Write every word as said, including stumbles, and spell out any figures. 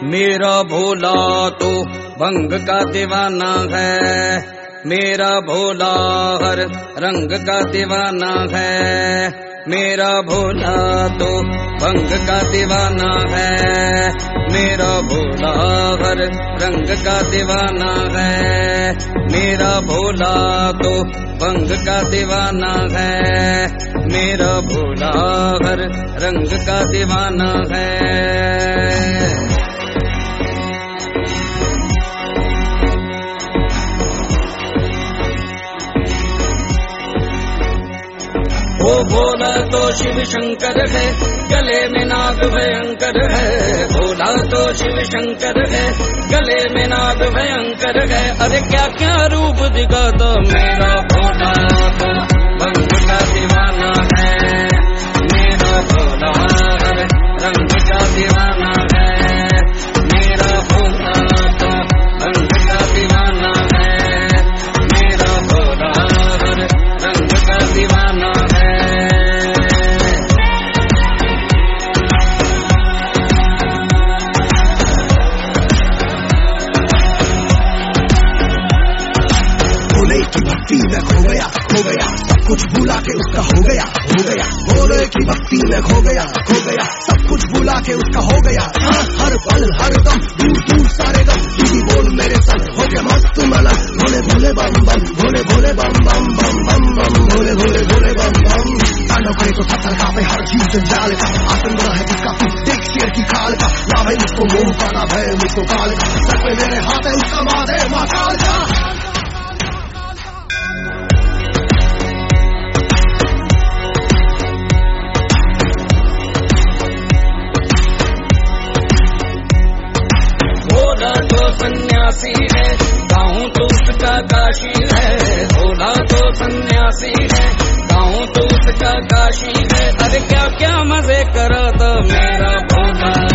मेरा भोला तो भंग का दीवाना है, मेरा भोला हर रंग का दीवाना है। मेरा भोला तो भंग का दीवाना है, मेरा भोला हर रंग का दीवाना है। मेरा भोला तो भंग का दीवाना है, मेरा भोला हर रंग का दीवाना है। वो भोला तो शिव शंकर है, गले में नाग भयंकर है। भोला तो शिव शंकर है, गले में नाग भयंकर है। अरे क्या क्या रूप दिखाता मेरा भोला तो भंग का दीवाना है, मेरा भोला हर रंग का दीवाना है। मेरा भोला तो भंग का दीवाना है, मेरा भोला हर रंग का दीवाना है। भक्ति में खो गया खो गया सब कुछ भूला के उसका हो गया हो गया। भोले की भक्ति में खो गया खो गया सब कुछ भूला के उसका हो गया। हाँ, हर पल हर दम दूर दूर सारे दम दीदी बोल मेरे संग हो गया मस्त मलंग। भोले भोले बम बम भोले भोले बम बम बम बम बम भोले भोले भोले बम बम। तांडव करे तो सत्तर का पे हर चीज जंजाल का आतंक है जिसका तू देख शेर की खाल का। ना भाई मुझको मोह का ना भय मुझको काल का, सर पे मेरे हाथ है उसका माथे महाकाल का। सन्यासी है गाँव तो उसका काशी है, भोला तो सन्यासी है गाँव तो उसका काशी है। अरे क्या क्या मजे करता मेरा भोला।